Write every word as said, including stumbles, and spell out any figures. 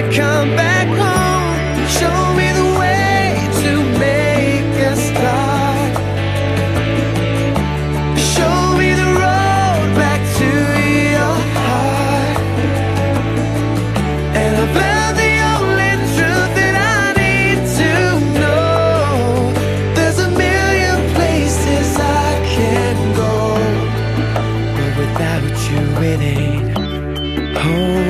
Come back home, show me the way to make a start. Show me the road back to your heart. And I found the only truth that I need to know. There's a million places I can go, but without you it ain't home.